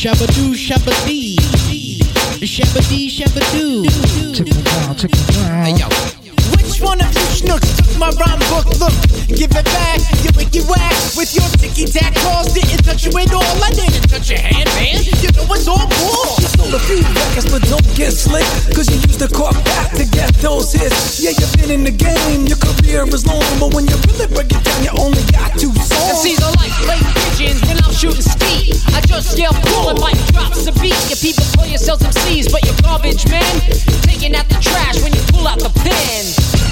Shabba-doo, shabba-dee. Shabba-dee, shabba-doo. Check it out, check it out. Hey, yo. Which one of you schnooks took my rhyme book? Look, give it back, you wicky whack. With your ticky-tack calls, didn't touch you at all. I didn't touch your hand, man. You know it's all bull. You stole a few records, but don't get slick, cause you used the cork back to get those hits. Yeah, you've been in the game, your career is long, but when you really break it down, you only got 2 songs. MCs are like late pigeons when I'm shooting ski. I just yell pull and mic drops the beat. You people call yourselves MCs, but you're garbage, man. Taking out the trash when you pull out the pen.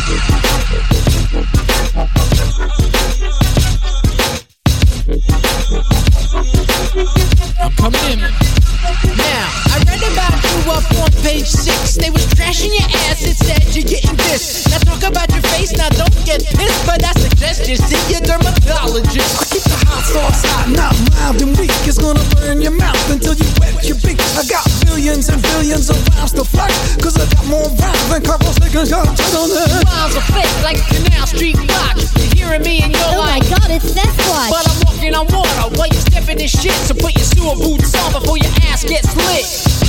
I'm coming in. Now, I read about you up on page 6. They was trashing your ass, it said you're getting this. Now talk about your face, now don't get pissed, but I suggest you see your dermatologist. I keep the hot sauce hot, not mild and weak. It's gonna burn your mouth until you wet your beak. I got billions and billions of rhymes to flex, cause I got more rhymes than Carl Sagan's got on it. Rhymes are fake like Canal Street Watch. You're hearing me and you're Oh my like, god, it's Sasquatch. but I'm walking on water while you're stepping in shit. So put your sewer boots on before your ass gets lit.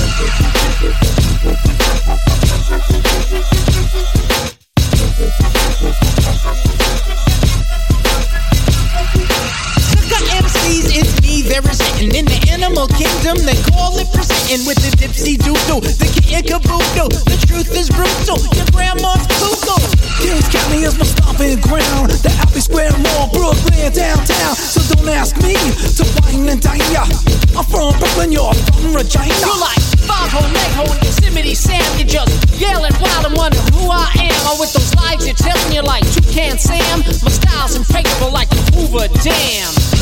MCs, it's me they're resenting. In the animal kingdom, they call it presenting with the dipsy doo-doo, the kid kaboodoo. The truth is brutal, your grandma's cuckoo. Kings County is my stomping ground. The Happy Square Mall, Brooklyn, downtown. So don't ask me to wine and dine ya. I'm from Brooklyn, you're from Regina. You're like Foghole, Leghole, Yosemite Sam. You're just yelling wild and wondering who I am. Or with those lies you're telling, you're like Toucan Sam. My style's impregnable like a Hoover Dam.